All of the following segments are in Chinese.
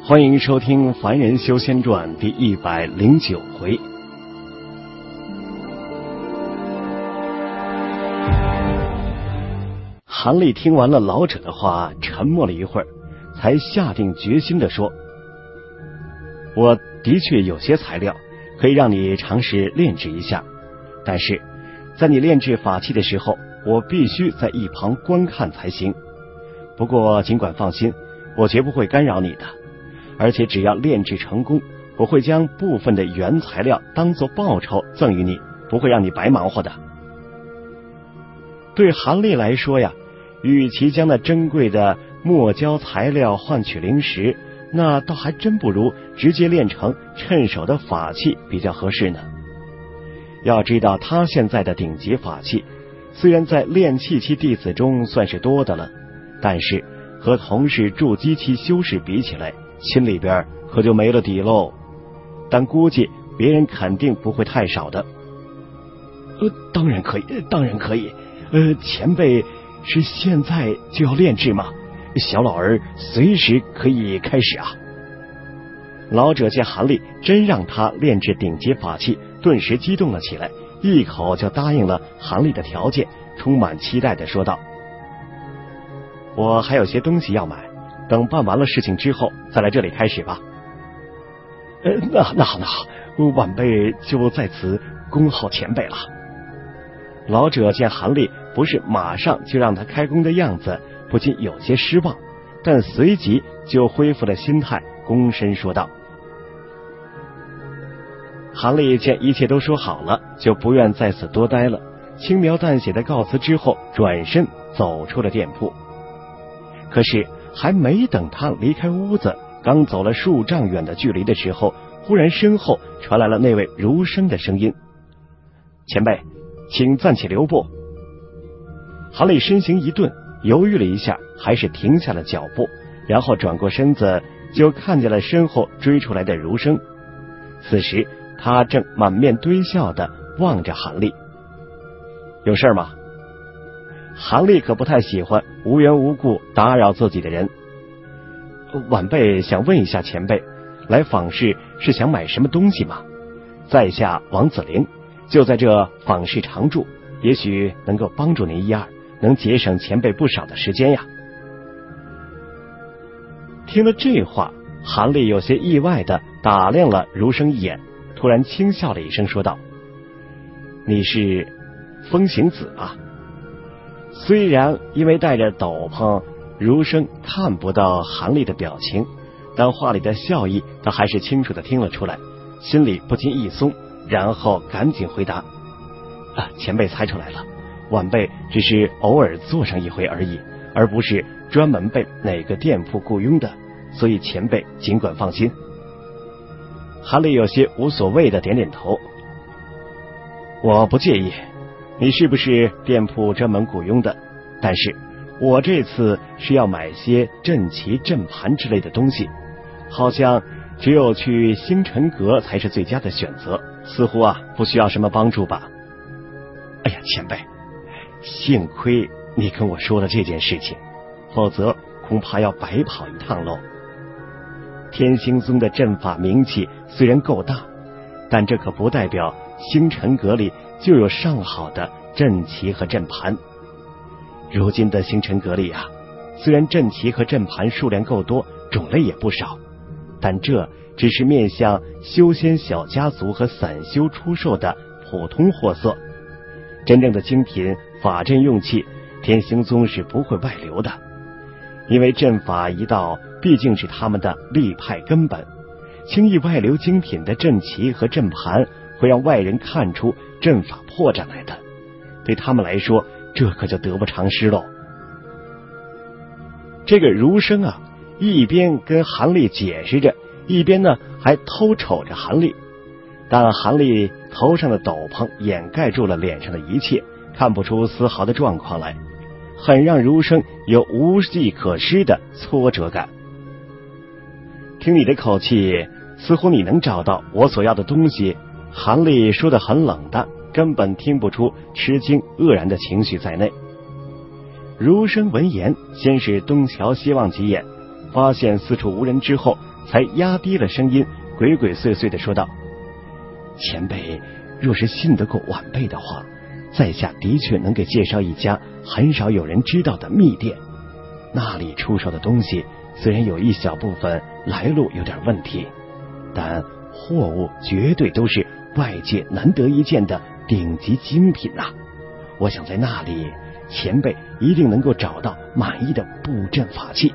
欢迎收听《凡人修仙传》第109回。韩立听完了老者的话，沉默了一会儿，才下定决心地说：我的确有些材料可以让你尝试炼制一下，但是在你炼制法器的时候，我必须在一旁观看才行。不过尽管放心，我绝不会干扰你的，而且只要炼制成功，我会将部分的原材料当作报酬赠予你，不会让你白忙活的。对韩立来说呀，与其将那珍贵的墨胶材料换取灵石，那倒还真不如直接炼成趁手的法器比较合适呢。要知道他现在的顶级法器虽然在炼器期弟子中算是多的了，但是和同是筑基期修士比起来，心里边可就没了底喽。但估计别人肯定不会太少的。当然可以，当然可以。前辈是现在就要炼制吗？小老儿随时可以开始啊。老者见韩立真让他炼制顶级法器，顿时激动了起来，一口就答应了韩立的条件，充满期待地说道：我还有些东西要买，等办完了事情之后再来这里开始吧。那好，晚辈就在此恭候前辈了。老者见韩立不是马上就让他开工的样子，不禁有些失望，但随即就恢复了心态，躬身说道。韩立见一切都说好了，就不愿在此多待了，轻描淡写的告辞之后，转身走出了店铺。可是还没等他离开屋子，刚走了数丈远的距离的时候，忽然身后传来了那位儒生的声音：前辈，请暂且留步。韩立身形一顿，犹豫了一下，还是停下了脚步，然后转过身子，就看见了身后追出来的儒生。此时他正满面堆笑地望着韩立。有事吗？韩立可不太喜欢无缘无故打扰自己的人。晚辈想问一下前辈，来访市是想买什么东西吗？在下王子陵，就在这访市常住，也许能够帮助您一二，能节省前辈不少的时间呀。听了这话，韩立有些意外地打量了儒生一眼，突然轻笑了一声说道：你是风行子啊？虽然因为戴着斗篷，儒生看不到韩立的表情，但话里的笑意他还是清楚地听了出来，心里不禁一松，然后赶紧回答：前辈猜出来了，晚辈只是偶尔坐上一回而已，而不是专门被哪个店铺雇佣的，所以前辈尽管放心。韩立有些无所谓的点点头：我不介意，你是不是店铺专门雇佣的？但是我这次是要买些阵旗阵盘之类的东西，好像只有去星辰阁才是最佳的选择，似乎不需要什么帮助吧。哎呀，前辈，幸亏你跟我说了这件事情，否则恐怕要白跑一趟喽。天星宗的阵法名气虽然够大，但这可不代表星辰阁里就有上好的阵旗和阵盘。如今的星辰阁里虽然阵旗和阵盘数量够多，种类也不少，但这只是面向修仙小家族和散修出售的普通货色，真正的精品法阵用器，天星宗是不会外流的，因为阵法一道毕竟是他们的立派根本，轻易外流精品的阵旗和阵盘，会让外人看出阵法破绽来的，对他们来说这可就得不偿失喽。这个儒生一边跟韩立解释着，一边呢还偷瞅着韩立，但韩立头上的斗篷掩盖住了脸上的一切，看不出丝毫的状况来，很让儒生有无计可施的挫折感。听你的口气，似乎你能找到我所要的东西。韩立说得很冷淡，根本听不出吃惊愕然的情绪在内。儒生闻言，先是东瞧西望几眼， 发现四处无人之后，才压低了声音，鬼鬼祟祟地说道：前辈若是信得过晚辈的话，在下的确能给介绍一家很少有人知道的秘店，那里出售的东西虽然有一小部分来路有点问题，但货物绝对都是外界难得一见的顶级精品啊！我想在那里，前辈一定能够找到满意的布阵法器。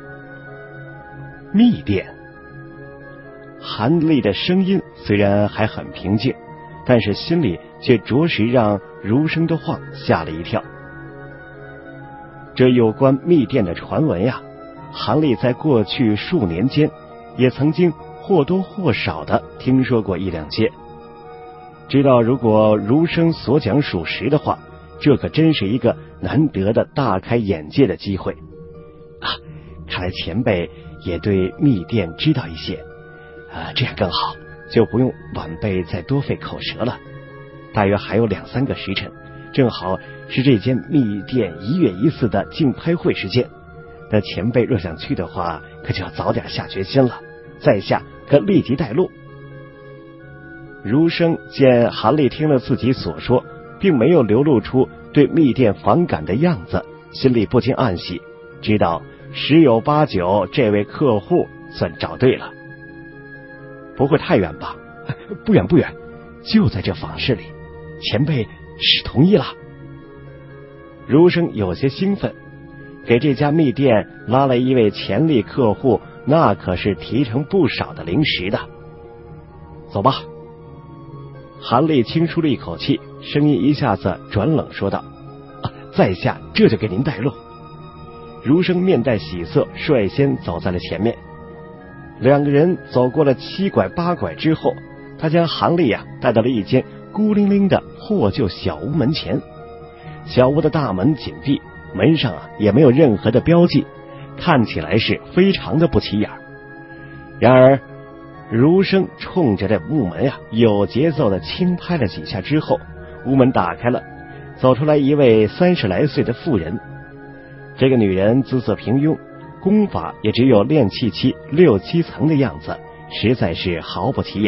秘店。韩立的声音虽然还很平静，但是心里却着实让儒生的话吓了一跳。这有关秘店的传闻呀，韩立在过去数年间也曾经或多或少的听说过一两些，知道如果儒生所讲属实的话，这可真是一个难得的大开眼界的机会啊！看来前辈也对秘店知道一些这样更好，就不用晚辈再多费口舌了。大约还有2-3个时辰，正好是这间秘店1月1次的竞拍会时间。那前辈若想去的话，可就要早点下决心了，在下可立即带路。儒生见韩立听了自己所说，并没有流露出对秘店反感的样子，心里不禁暗喜，知道10有8九这位客户算找对了。不会太远吧？不远不远，就在这坊市里，前辈是同意了。儒生有些兴奋，给这家秘店拉来一位潜力客户，那可是提成不少的零食的。走吧。韩立轻舒了一口气，声音一下子转冷说道：在下这就给您带路。儒生面带喜色，率先走在了前面。2个人走过了7拐8拐之后，他将韩立带到了一间孤零零的破旧小屋门前。小屋的大门紧闭，门上也没有任何的标记，看起来是非常的不起眼。然而儒生冲着这木门有节奏的轻拍了几下之后，屋门打开了，走出来一位30来岁的妇人。这个女人姿色平庸，功法也只有练气期6、7层的样子，实在是毫不起眼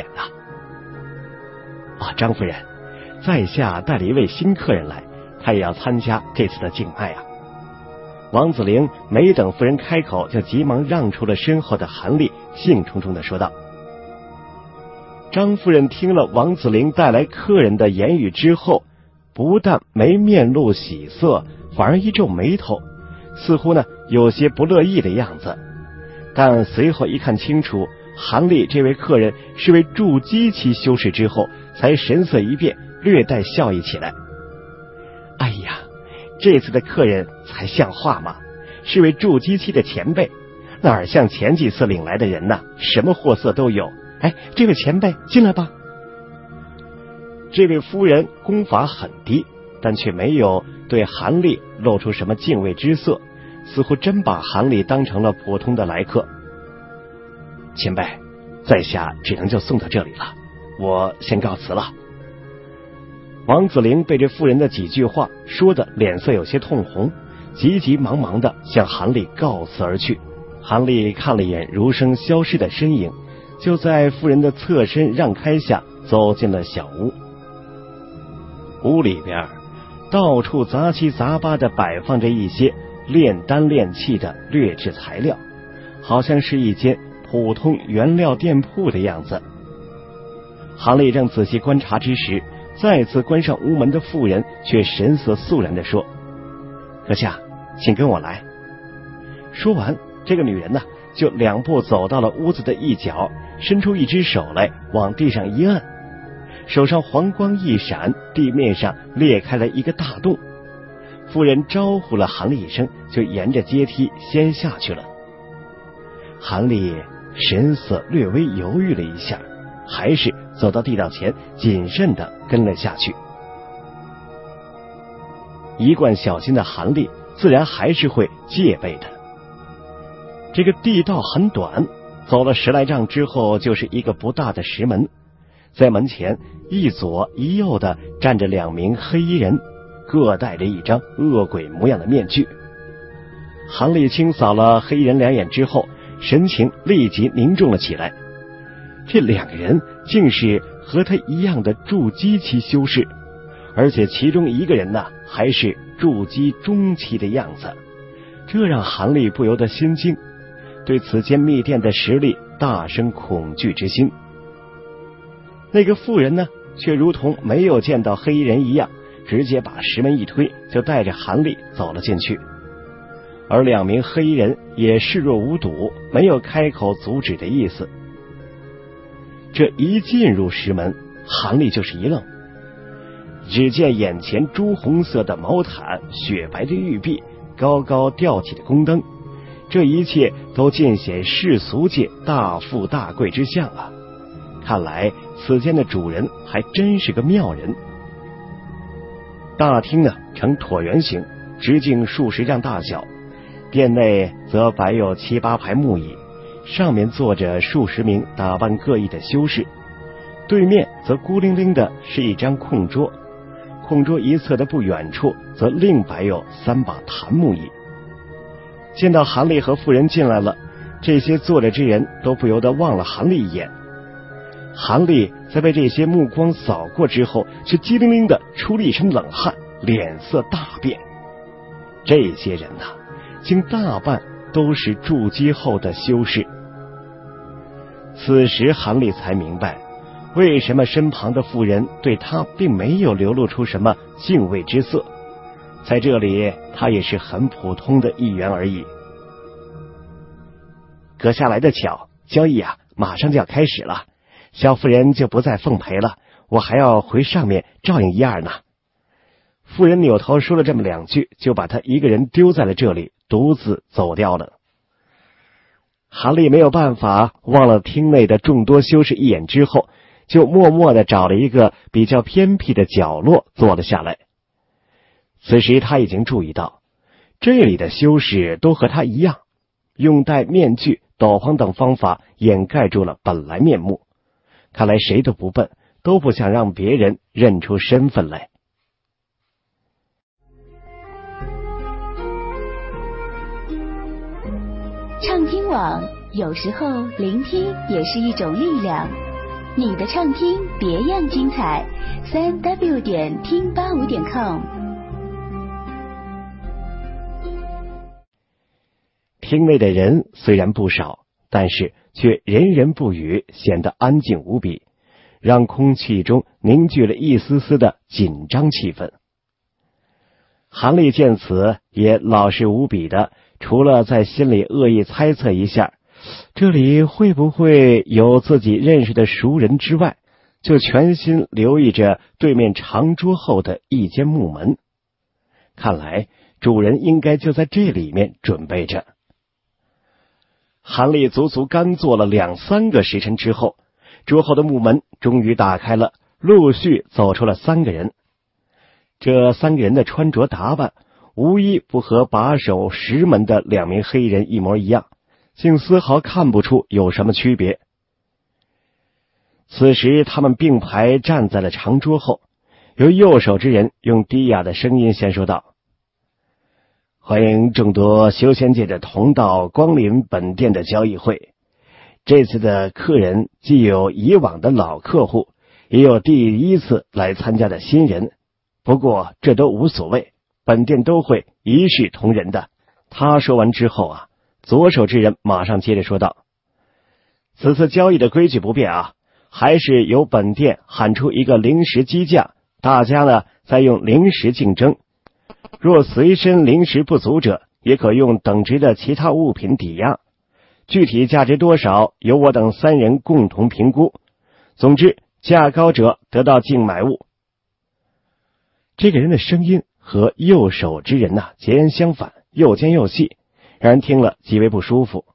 张夫人，在下带了一位新客人来，他也要参加这次的竞拍王子陵没等夫人开口，就急忙让出了身后的韩立，兴冲冲地说道。张夫人听了王子陵带来客人的言语之后，不但没面露喜色，反而一皱眉头，似乎有些不乐意的样子。但随后一看清楚韩立这位客人是位筑基期修士之后，才神色一变，略带笑意起来。哎呀，这次的客人才像话吗？是位筑基期的前辈，哪儿像前几次领来的人什么货色都有。这位前辈进来吧。这位夫人功法很低，但却没有对韩立露出什么敬畏之色，似乎真把韩立当成了普通的来客。前辈，在下只能就送到这里了，我先告辞了。王子陵被这妇人的几句话说的脸色有些通红，急急忙忙的向韩立告辞而去。韩立看了一眼儒生消失的身影，就在妇人的侧身让开下，走进了小屋。屋里边到处杂七杂八的摆放着一些炼丹炼气的劣质材料，好像是一间普通原料店铺的样子。韩立正仔细观察之时，再次关上屋门的妇人却神色肃然地说：阁下，请跟我来。说完，这个女人就2步走到了屋子的一角，伸出一只手来，往地上一按，手上黄光一闪，地面上裂开了一个大洞。妇人招呼了韩立一声，就沿着阶梯先下去了。韩立神色略微犹豫了一下，还是走到地道前，谨慎地跟了下去。一贯小心的韩立自然还是会戒备的。这个地道很短，走了10来丈之后，就是一个不大的石门。在门前一左一右的站着2名黑衣人，各戴着一张恶鬼模样的面具。韩立清扫了黑衣人2眼之后， 神情立即凝重了起来。这两个人竟是和他一样的筑基期修士，而且其中一个人呢还是筑基中期的样子，这让韩立不由得心惊，对此间密殿的实力大生恐惧之心。那个妇人呢却如同没有见到黑衣人一样，直接把石门一推，就带着韩立走了进去。而两名黑衣人也视若无睹，没有开口阻止的意思。这一进入石门，韩立就是一愣，只见眼前朱红色的毛毯、雪白的玉璧、高高吊起的宫灯，这一切都尽显世俗界大富大贵之相啊！看来此间的主人还真是个妙人。大厅呢呈椭圆形，直径数十丈大小，殿内则摆有7、8排木椅，上面坐着数十名打扮各异的修士，对面则孤零零的是一张空桌，空桌一侧的不远处则另摆有3把檀木椅。见到韩立和妇人进来了，这些坐着之人都不由得望了韩立一眼。韩立在被这些目光扫过之后，却机灵灵的出了一身冷汗，脸色大变。这些人呐，竟大半都是筑基后的修士。此时韩立才明白，为什么身旁的妇人对他并没有流露出什么敬畏之色。在这里，他也是很普通的一员而已。阁下来得巧，交易啊，马上就要开始了。小妇人就不再奉陪了，我还要回上面照应一二呢。妇人扭头说了这么2句，就把他一个人丢在了这里，独自走掉了。韩立没有办法，望了厅内的众多修士一眼之后，就默默地找了一个比较偏僻的角落坐了下来。此时他已经注意到，这里的修士都和他一样，用戴面具、斗篷等方法掩盖住了本来面目。看来谁都不笨，都不想让别人认出身份来。 畅听网，有时候聆听也是一种力量。你的畅听别样精彩，3w 点听85点com。 厅内的人虽然不少，但是却人人不语，显得安静无比，让空气中凝聚了一丝丝的紧张气氛。韩立见此，也老实无比的，除了在心里恶意猜测一下这里会不会有自己认识的熟人之外，就全心留意着对面长桌后的一间木门。看来主人应该就在这里面准备着。韩立足足干坐了2、3个时辰之后，桌后的木门终于打开了，陆续走出了3个人。这3个人的穿着打扮无一不和把守石门的2名黑人一模一样，竟丝毫看不出有什么区别。此时他们并排站在了长桌后，由右手之人用低哑的声音先说道：欢迎众多修仙界的同道光临本店的交易会。这次的客人既有以往的老客户，也有第一次来参加的新人，不过这都无所谓，本店都会一视同仁的。他说完之后啊，左手之人马上接着说道：此次交易的规矩不变啊，还是由本店喊出一个零食机价，大家呢再用零食竞争。若随身零食不足者，也可用等值的其他物品抵押，具体价值多少由我等3人共同评估，总之价高者得到竞买物。这个人的声音和右手之人截然相反，又尖又细，让人听了极为不舒服。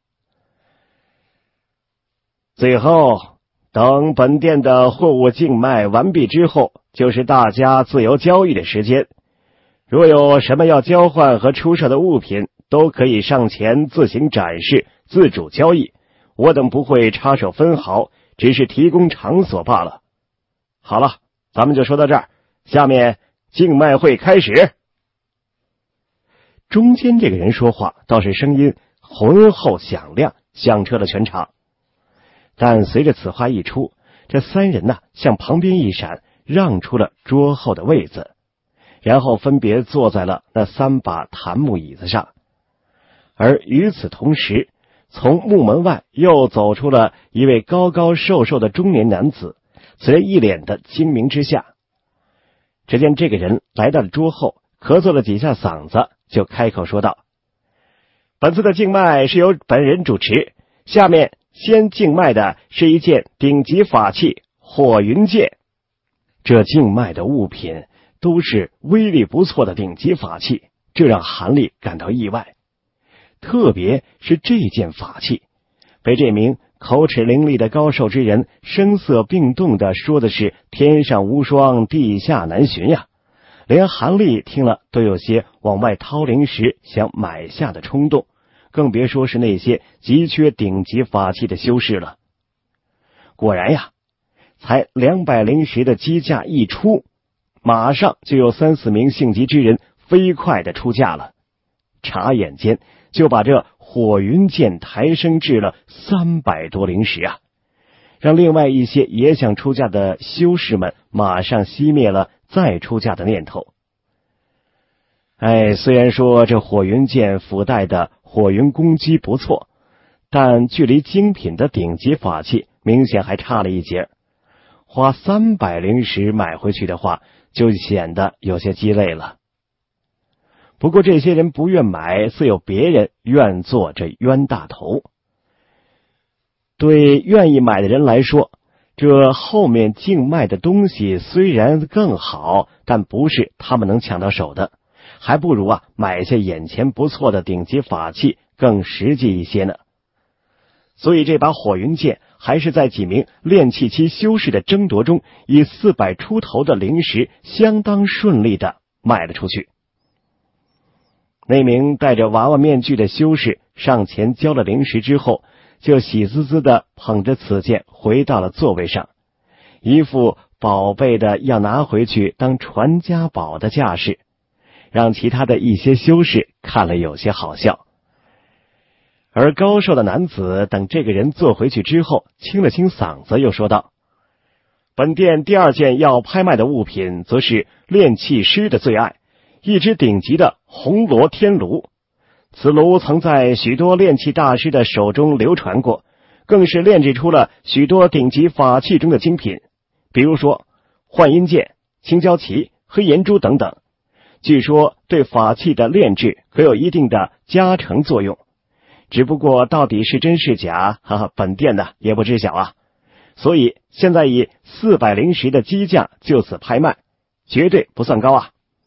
最后等本店的货物竞卖完毕之后，就是大家自由交易的时间。若有什么要交换和出售的物品，都可以上前自行展示，自主交易，我等不会插手分毫，只是提供场所罢了。好了，咱们就说到这儿，下面竞卖会开始。中间这个人说话倒是声音浑厚响亮， 响彻了全场。但随着此话一出，这三人向旁边一闪，让出了桌后的位子，然后分别坐在了那3把檀木椅子上。而与此同时，从木门外又走出了一位高高瘦瘦的中年男子，此人一脸的精明之下。只见这个人来到了桌后，咳嗽了几下嗓子，就开口说道：本次的竞卖是由本人主持，下面先竞卖的是一件顶级法器火云剑。这竞卖的物品都是威力不错的顶级法器，这让韩立感到意外。特别是这件法器，被这名口齿伶俐的高瘦之人声色并动地说的是天上无双，地下难寻呀，连韩立听了都有些往外掏零食想买下的冲动，更别说是那些急缺顶级法器的修士了。果然呀，才200零食的机价一出，马上就有3、4名性急之人飞快地出价了，眨眼间就把这火云剑抬升至了300多零食啊，让另外一些也想出价的修士们马上熄灭了再出价的念头。虽然说这火云剑附带的火云攻击不错，但距离精品的顶级法器明显还差了一截，花300零食买回去的话，就显得有些鸡肋了。不过这些人不愿买，自有别人愿做这冤大头。对愿意买的人来说，这后面竞卖的东西虽然更好，但不是他们能抢到手的，还不如买下眼前不错的顶级法器更实际一些呢。所以这把火云剑还是在几名炼气期修士的争夺中，以400出头的零食相当顺利的卖了出去。那名戴着娃娃面具的修士上前交了零食之后，就喜滋滋的捧着此剑回到了座位上，一副宝贝的要拿回去当传家宝的架势，让其他的一些修士看了有些好笑。而高瘦的男子等这个人坐回去之后，清了清嗓子，又说道：本店第2件要拍卖的物品，则是炼气师的最爱，一只顶级的红罗天炉。此炉曾在许多炼气大师的手中流传过，更是炼制出了许多顶级法器中的精品，比如说幻音剑、青椒旗、黑岩珠等等。据说对法器的炼制可有一定的加成作用，只不过到底是真是假，本店也不知晓啊。所以现在以400零食的机价就此拍卖，绝对不算高啊。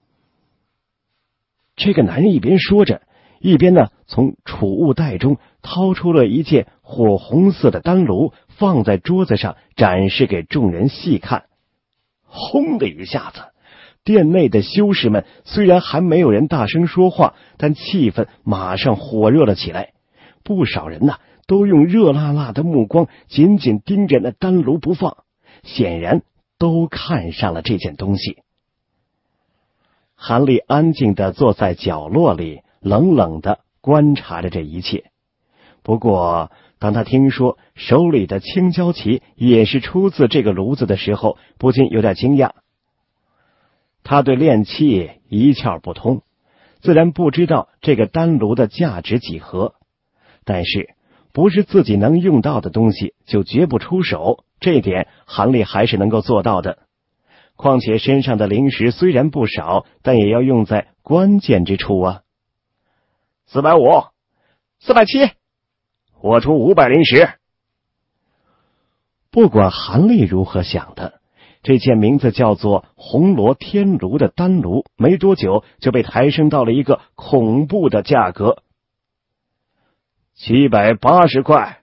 这个男人一边说着，一边从储物袋中掏出了一件火红色的丹炉，放在桌子上展示给众人细看。轰的一下子，店内的修士们虽然还没有人大声说话，但气氛马上火热了起来。不少人都用热辣辣的目光紧紧盯着那丹炉不放，显然都看上了这件东西。韩立安静地坐在角落里，冷冷地观察着这一切。不过当他听说手里的青椒旗也是出自这个炉子的时候，不禁有点惊讶。他对炼器一窍不通，自然不知道这个丹炉的价值几何，但是不是自己能用到的东西就绝不出手，这点韩立还是能够做到的。况且身上的零食虽然不少，但也要用在关键之处啊。450、470，我出500零食。不管韩立如何想的，这件名字叫做红罗天炉的丹炉没多久就被抬升到了一个恐怖的价格，780块。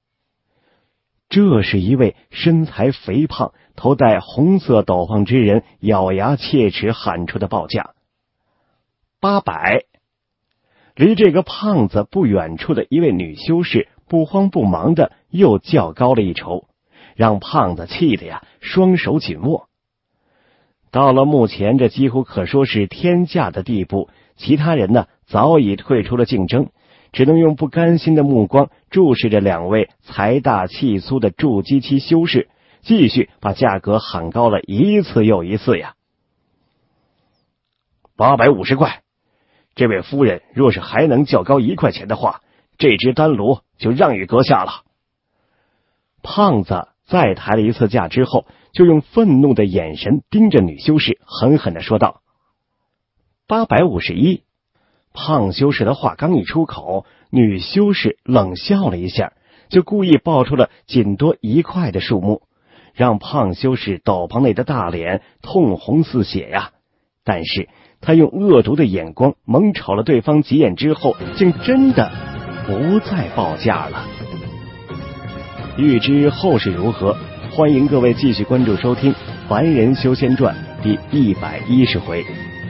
这是一位身材肥胖、头戴红色斗篷之人咬牙切齿喊出的报价。800。离这个胖子不远处的一位女修士不慌不忙的又较高了一筹，让胖子气得双手紧握。到了目前这几乎可说是天价的地步，其他人早已退出了竞争， 只能用不甘心的目光注视着两位财大气粗的筑基期修士，继续把价格喊高了一次又一次呀。850块，这位夫人若是还能较高1块钱的话，这只丹炉就让与阁下了。胖子再抬了一次价之后，就用愤怒的眼神盯着女修士，狠狠地说道：851。胖修士的话刚一出口，女修士冷笑了一下，就故意报出了仅多1块的数目，让胖修士斗篷内的大脸通红似血呀。但是他用恶毒的眼光猛瞅了对方几眼之后，竟真的不再报价了。欲知后事如何，欢迎各位继续关注收听《凡人修仙传》第110回。